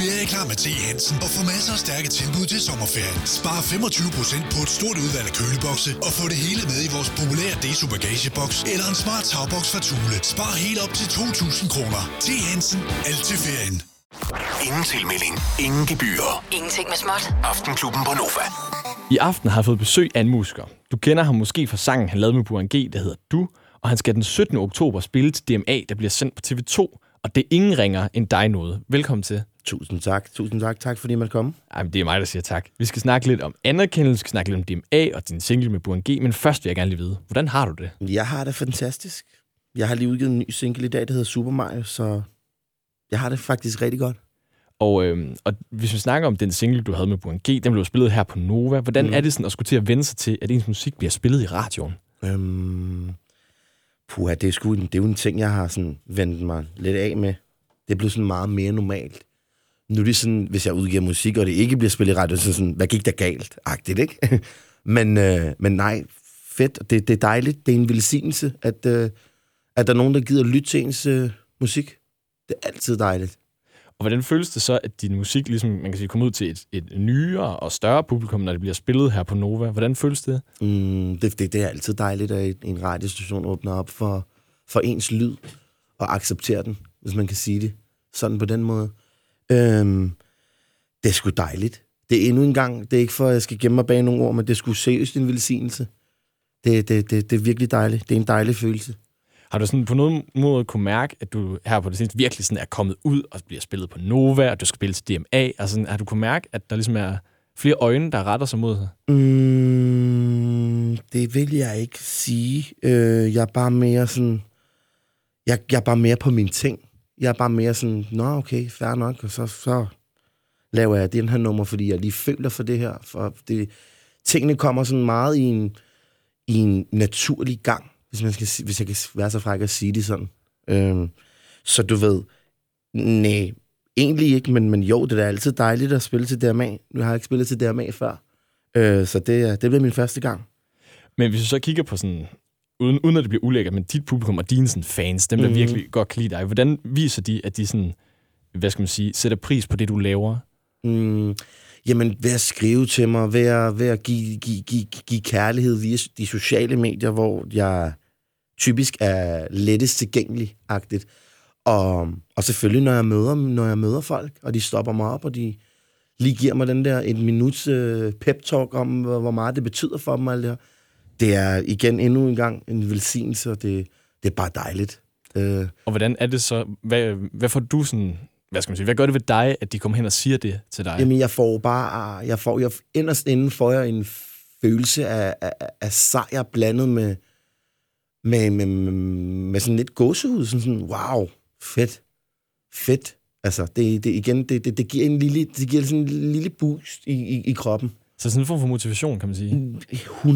Ferieklar med T. Hansen og få masser af stærke tilbud til sommerferien. Spar 25% på et stort udvalg af kølebokse og få det hele med i vores populære Deso bagageboks eller en smart tagboks fra Thule. Spar helt op til 2.000 kroner. T. Hansen. Alt til ferien. Ingen tilmelding, ingen gebyrer. Ingenting med småt. Aftenklubben på Nova. I aften har jeg fået besøg af en musiker. Du kender ham måske fra sangen, han lavede med Burhan G, der hedder Du, og han skal den 17. oktober spille til DMA, der bliver sendt på TV2, og det er ingen ringer end dig noget. Velkommen til. Tusind tak. Tak fordi man kom. Jamen, det er mig, der siger tak. Vi skal snakke lidt om anerkendelse, vi skal snakke lidt om DMA og din single med Burhan G, men først vil jeg gerne lige vide, hvordan har du det? Jeg har det fantastisk. Jeg har lige udgivet en ny single i dag, der hedder Super Mario, så jeg har det faktisk rigtig godt. Og hvis vi snakker om den single, du havde med Burhan G, den blev spillet her på Nova. Hvordan er det sådan at skulle til at vende sig til, at ens musik bliver spillet i radioen? Det er jo en ting, jeg har sådan vendt mig lidt af med. Det blev sådan meget mere normalt. Nu er det sådan, hvis jeg udgiver musik, og det ikke bliver spillet i radioen, så sådan, hvad gik der galt? Agtigt, ikke? men nej, fedt. Det er dejligt. Det er en velsignelse, at der er nogen, der gider lytte til ens musik. Det er altid dejligt. Og hvordan føles det så, at din musik ligesom, man kan sige, kommer ud til et nyere og større publikum, når det bliver spillet her på Nova? Hvordan føles det? Det er altid dejligt, at en radiostation åbner op for ens lyd og accepterer den, hvis man kan sige det sådan på den måde. Det er sgu dejligt. Det er endnu en gang, det er ikke for, at jeg skal gemme mig bag nogle ord, men det er sgu seriøst en velsignelse. Det er virkelig dejligt. Det er en dejlig følelse. Har du sådan på nogen måde kunne mærke, at du her på det seneste virkelig sådan er kommet ud og bliver spillet på Nova, og du skal spille til DMA? Altså, har du kunne mærke, at der ligesom er flere øjne, der retter sig mod dig? Det vil jeg ikke sige. Jeg er bare mere sådan... Jeg er bare mere på mine ting. Jeg er bare mere sådan, nå okay, fair nok, og så laver jeg den her nummer, fordi jeg lige føler for det her. For tingene kommer sådan meget i en naturlig gang, hvis jeg kan være så fræk at sige det sådan. Så du ved, nej, egentlig ikke, men jo, det er altid dejligt at spille til DMA. Nu har jeg ikke spillet til DMA før, så det bliver min første gang. Men hvis du så kigger på sådan, uden at det bliver ulækkert, men dit publikum og dine sådan, fans, dem der virkelig godt kan lide dig, hvordan viser de, at de sådan, hvad skal man sige, sætter pris på det, du laver? Jamen, ved at skrive til mig, ved at give kærlighed via de sociale medier, hvor jeg typisk er lettest tilgængelig-agtigt. Og selvfølgelig, når jeg møder folk, og de stopper mig op, og de lige giver mig den der et minuts pep-talk om, hvor meget det betyder for dem, alt det her. Det er igen endnu en gang en velsignelse, og det er bare dejligt. Og hvordan er det så? Hvad får du sådan... Hvad skal man sige? Hvad gør det ved dig, at de kommer hen og siger det til dig? Jamen, jeg inderst inden får jeg en følelse af sejr blandet med sådan lidt gåsehud. Sådan, wow, fedt. Altså, det giver sådan en lille boost i kroppen. Så sådan en form for motivation, kan man sige? 100%.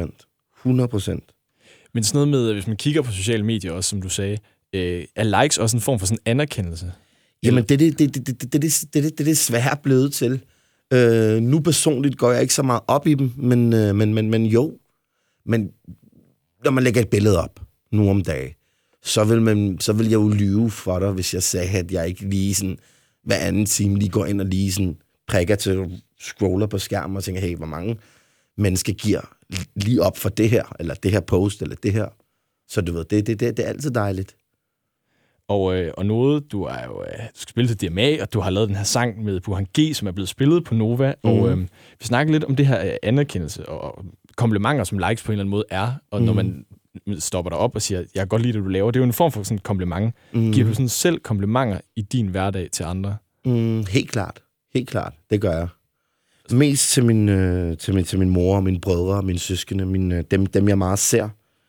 Men sådan noget med, hvis man kigger på sociale medier også, som du sagde, er likes også en form for sådan anerkendelse? Jamen, det er desværre blevet til. Nu personligt går jeg ikke så meget op i dem, men jo. Men når man lægger et billede op nu om dagen, så vil jeg jo lyve for dig, hvis jeg sagde, at jeg ikke lige sådan, hver anden time lige går ind og lige sådan prikker til scroller på skærmen og tænker, hey, hvor mange mennesker giver lige op for det her, eller det her post, eller det her. Så du ved, det er altid dejligt. Og noget, du skal spille til DMA, og du har lavet den her sang med Burhan G, som er blevet spillet på Nova. Og vi snakker lidt om det her anerkendelse og komplimenter, som likes på en eller anden måde er. Og når man stopper dig op og siger, jeg kan godt lide det, du laver, det er jo en form for sådan et kompliment. Giver du sådan selv komplimenter i din hverdag til andre? Helt klart. Det gør jeg. Mest til min mor, mine brødre, mine søskende, dem jeg meget ser.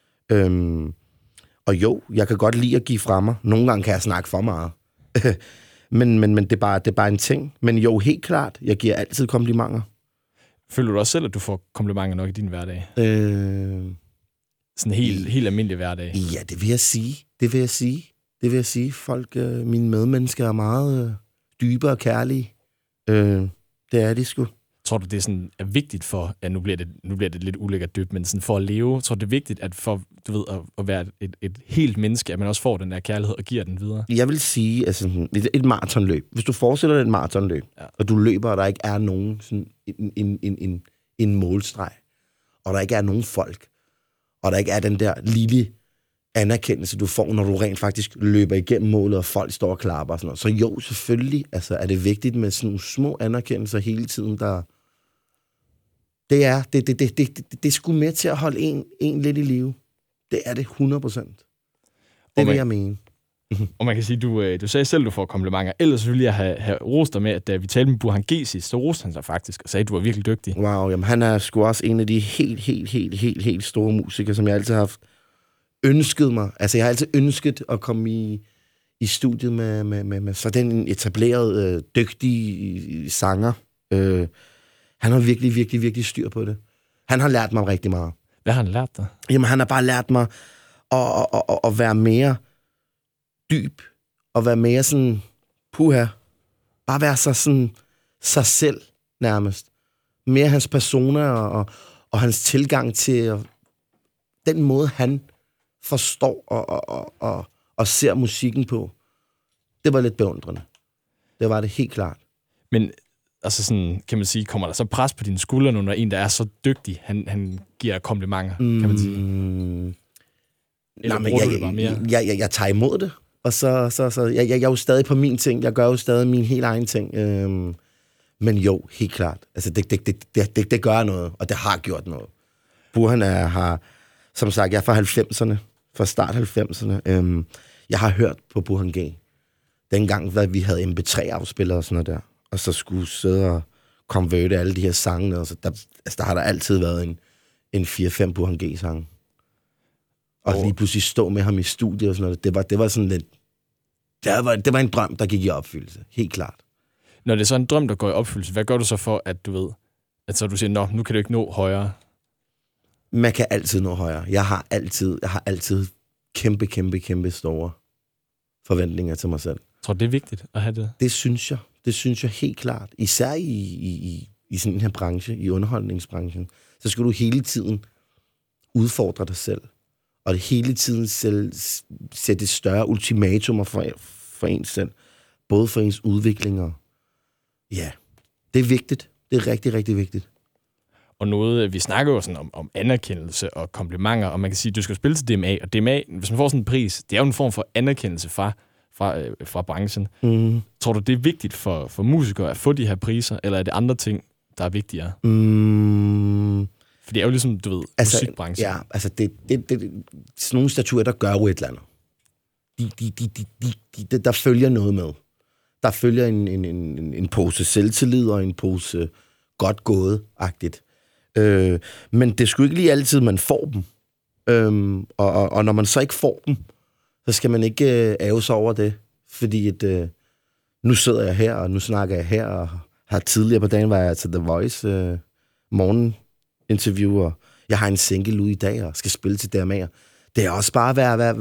Og jo, jeg kan godt lide at give fra mig. Nogle gange kan jeg snakke for meget. men det er bare en ting. Men jo, helt klart, jeg giver altid komplimenter. Føler du også selv, at du får komplimenter nok i din hverdag? Sådan helt almindelig hverdag? Ja, det vil jeg sige. Folk, mine medmennesker er meget dybe og kærlige. Det er de sgu. Tror du, det er, sådan, er vigtigt for, nu bliver det lidt ulækkert døbt, men sådan for at leve, tror du, det er vigtigt, at for, du ved, at være et helt menneske, at man også får den der kærlighed og giver den videre? Jeg vil sige, altså et maratonløb. Hvis du forestiller dig et maratonløb, og du løber, og der ikke er nogen sådan en målstreg, og der ikke er nogen folk, og der ikke er den der lille anerkendelse, du får, når du rent faktisk løber igennem målet, og folk står og klapper og sådan noget. Så jo, selvfølgelig altså, er det vigtigt med sådan nogle små anerkendelser hele tiden, der... Det er sgu med til at holde en lidt i live. Det er det 100%. Det vil jeg mene. Og man kan sige, du sagde selv, du får komplimenter. Ellers ville jeg have rost dig med, at da vi talte med Burhan G sidst, så roste han sig faktisk og sagde, at du var virkelig dygtig. Wow, jamen han er sgu også en af de helt store musikere, som jeg altid har haft ønsket mig. Altså jeg har altid ønsket at komme i studiet med sådan en etableret, dygtig sanger. Han har virkelig styr på det. Han har lært mig rigtig meget. Hvad har han lært dig? Jamen han har bare lært mig at være mere dyb, og være mere sådan, bare være så sådan, sig selv nærmest. Mere hans persona og hans tilgang til den måde, han forstår og ser musikken på. Det var lidt beundrende. Det var det helt klart. Men altså sådan, kan man sige, kommer der så pres på dine skuldre nu, når en, der er så dygtig, han giver komplimenter, kan man sige? Eller bruger du det bare mere? Jeg tager imod det. Og så jeg er jo stadig på min ting. Jeg gør jo stadig min helt egen ting. Men jo, helt klart. Altså, det gør noget, og det har gjort noget. Burhan har, som sagt, jeg er fra 90'erne, fra start 90'erne. Jeg har hørt på Burhan G. Dengang, vi havde MP3-afspillere og sådan noget der, og så skulle sidde og konverte alle de her sange, og så der har der altid været en 4-5 Burhan G-sange. Og lige pludselig stå med ham i studiet og sådan noget. Det var sådan lidt... Det var en drøm, der gik i opfyldelse. Helt klart. Når det er så en drøm, der går i opfyldelse, hvad gør du så for, at du ved... At så du siger, nu kan du ikke nå højere? Man kan altid nå højere. Jeg har altid kæmpe store forventninger til mig selv. Jeg tror, det er vigtigt at have det? Det synes jeg helt klart. Især i sådan en her branche, i underholdningsbranchen, så skal du hele tiden udfordre dig selv. Og det hele tiden sætte større ultimatumer for ens selv. Både for ens udvikling og... Ja, det er vigtigt. Det er rigtig vigtigt. Og noget, vi snakker jo sådan om anerkendelse og komplimenter, og man kan sige, at du skal spille til DMA, og DMA, hvis man får sådan en pris, det er jo en form for anerkendelse fra branchen. Mm. Tror du, det er vigtigt for musikere at få de her priser, eller er det andre ting, der er vigtigere? For det er jo ligesom, du ved, musikbranchen. Ja, altså det sådan nogle statuer, der gør jo et eller andet. Der følger noget med. Der følger en pose selvtillid og en pose godt gået-agtigt. Men det er sgu ikke lige altid, man får dem. Og når man så ikke får dem, så skal man ikke ære sig over det. Fordi nu sidder jeg her, og nu snakker jeg her, og har tidligere på dagen været til The Voice morgeninterview, og jeg har en single ude i dag, og skal spille til DMA'er. Det er også bare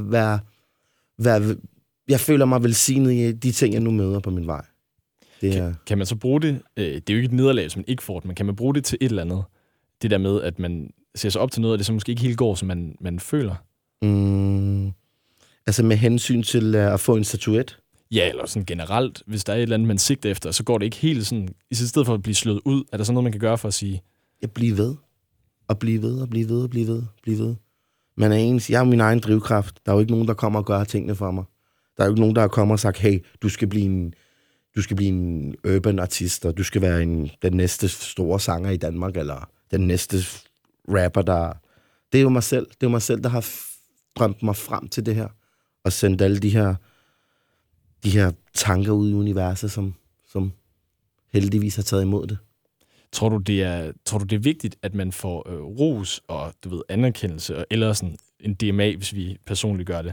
være jeg føler mig velsignet i de ting, jeg nu møder på min vej. Kan man så bruge det? Det er jo ikke et nederlag, hvis man ikke får det, men kan man bruge det til et eller andet? Det der med, at man ser sig op til noget, og det så måske ikke helt går, som man føler? Altså med hensyn til at få en statuet? Ja, eller sådan generelt. Hvis der er et eller andet, man sigter efter, så går det ikke helt sådan... I stedet for at blive slået ud, er der sådan noget, man kan gøre for at sige... Jeg bliver ved. Og blive ved. Man er ens. Jeg har min egen drivkraft. Der er jo ikke nogen, der kommer og gør tingene for mig. Der er jo ikke nogen, der kommer og sagt, hey, du skal blive en urban artist, og du skal være den næste store sanger i Danmark, eller den næste rapper, der... Det er jo mig selv. Det er jo mig selv, der har drømt mig frem til det her, og sendt alle de her tanker ud i universet, som heldigvis har taget imod det. Tror du, det er vigtigt, at man får ros og, du ved, anerkendelse, eller sådan en DMA, hvis vi personligt gør det,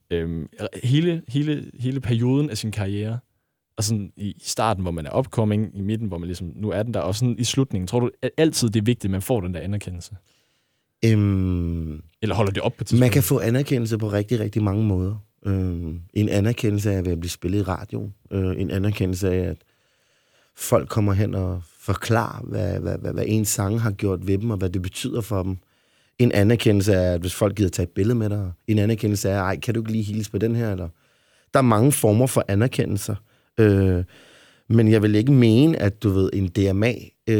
hele perioden af sin karriere, og sådan i starten, hvor man er upcoming, i midten, hvor man ligesom, nu er den der, og sådan i slutningen, tror du at altid, det er vigtigt, at man får den der anerkendelse? Eller holder det op på tidspunkt? Man kan få anerkendelse på rigtig mange måder. En anerkendelse af at blive spillet i radioen. En anerkendelse af, at folk kommer hen og forklare, hvad ens sange har gjort ved dem, og hvad det betyder for dem. En anerkendelse er, hvis folk gider tage et billede med dig. En anerkendelse er, ej, kan du ikke lige hilse på den her? Eller? Der er mange former for anerkendelser. Men jeg vil ikke mene, at du ved, en DMA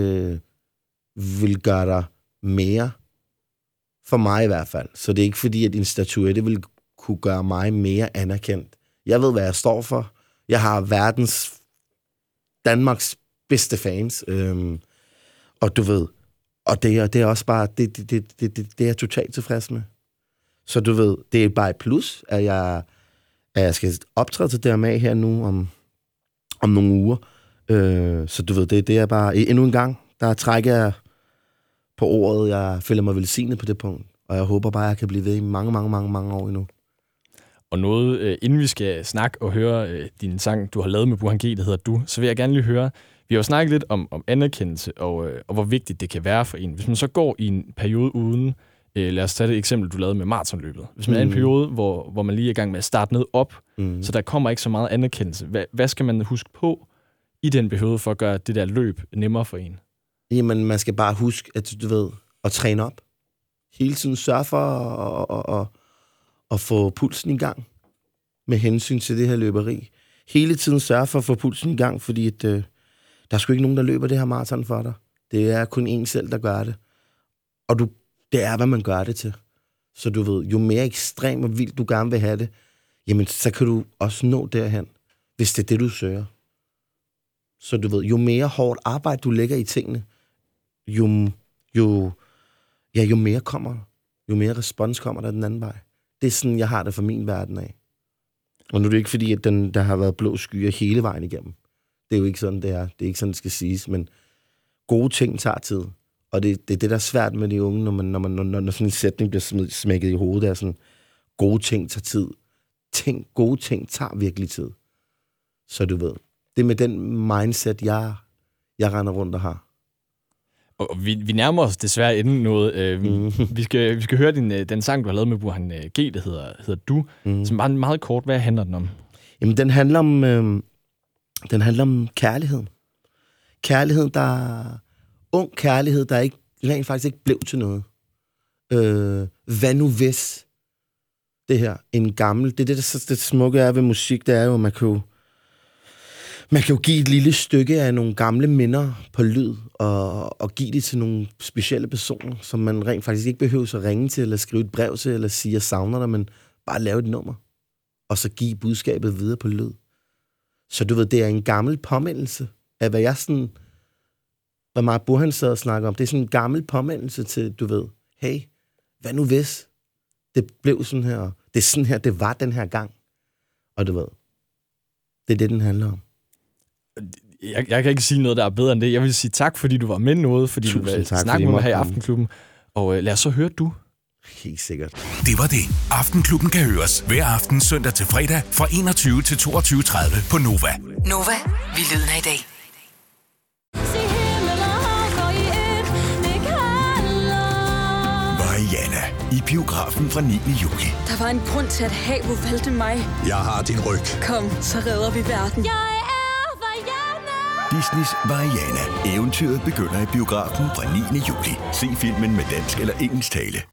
vil gøre dig mere, for mig i hvert fald. Så det er ikke fordi, at en statuette vil kunne gøre mig mere anerkendt. Jeg ved, hvad jeg står for. Jeg har Danmarks bedste fans. Og du ved, og det er også bare, det er jeg totalt tilfreds med. Så du ved, det er bare et plus, at jeg skal optræde til DMA her nu om nogle uger. Så du ved, det er bare endnu en gang, der trækker jeg på ordet. Jeg føler mig velsignet på det punkt. Og jeg håber bare, at jeg kan blive ved i mange år endnu. Og noget, inden vi skal snakke og høre din sang, du har lavet med Burhan G, der hedder Du, så vil jeg gerne lige høre, vi har jo snakket lidt om anerkendelse, og hvor vigtigt det kan være for en. Hvis man så går i en periode uden, lad os tage det eksempel, du lavede med maratonløbet. Hvis man er i en periode, hvor man lige er i gang med at starte noget op, så der kommer ikke så meget anerkendelse. Hvad skal man huske på i den periode for at gøre det der løb nemmere for en? Jamen, man skal bare huske, at du ved, at træne op. Hele tiden sørge for at få pulsen i gang med hensyn til det her løberi. Hele tiden sørge for at få pulsen i gang, fordi at, der er sgu ikke nogen, der løber det her maraton for dig. Det er kun en selv, der gør det. Og det er, hvad man gør det til. Så du ved, jo mere ekstrem og vildt du gerne vil have det, jamen, så kan du også nå derhen, hvis det er det, du søger. Så du ved, jo mere hårdt arbejde du lægger i tingene, jo mere kommer der. Jo mere respons kommer der den anden vej. Det er sådan, jeg har det for min verden af. Og nu er det ikke fordi, at der har været blå skyer hele vejen igennem. Det er jo ikke sådan, det er. Det er ikke sådan, det skal siges. Men gode ting tager tid. Og det er det, der er svært med de unge, når sådan en sætning bliver smækket i hovedet. Det er sådan, gode ting tager tid. Gode ting tager virkelig tid. Så du ved, det er med den mindset, jeg render rundt og har. Og vi nærmer os desværre inden noget. Vi skal høre den sang, du har lavet med Burhan G, der hedder Du, som bare meget kort. Hvad handler den om? Jamen, den handler om kærlighed. Kærlighed, ung kærlighed, der ikke rent faktisk ikke blev til noget. Hvad nu hvis det her, en gammel, det smukke er ved musik, det er jo, man kan jo give et lille stykke af nogle gamle minder på lyd, og give det til nogle specielle personer, som man rent faktisk ikke behøver at ringe til, eller skrive et brev til, eller sige, jeg savner dig, men bare lave et nummer, og så give budskabet videre på lyd. Så du ved, det er en gammel påmindelse af, hvad Mark Burhan sad og snakker om. Det er sådan en gammel påmindelse til, du ved, hey, hvad nu hvis det blev sådan her, det er sådan her, det var den her gang. Og du ved, det er det, den handler om. Jeg kan ikke sige noget, der er bedre end det. Jeg vil sige tak, fordi du var med noget, fordi du vil snakke med mig her i Aftenklubben. Og lad os så høre Du. Helt sikkert. Det var det. Aftenklubben kan høres hver aften søndag til fredag fra 21 til 22.30 på Nova. Nova, vi lyder i dag. Mariana i biografen fra 9. juli. Der var en grund til, at havet valgte mig. Jeg har din ryg. Kom, så redder vi verden. Jeg er Mariana. Disneys Mariana. Eventyret begynder i biografen fra 9. juli. Se filmen med dansk eller engelsk tale.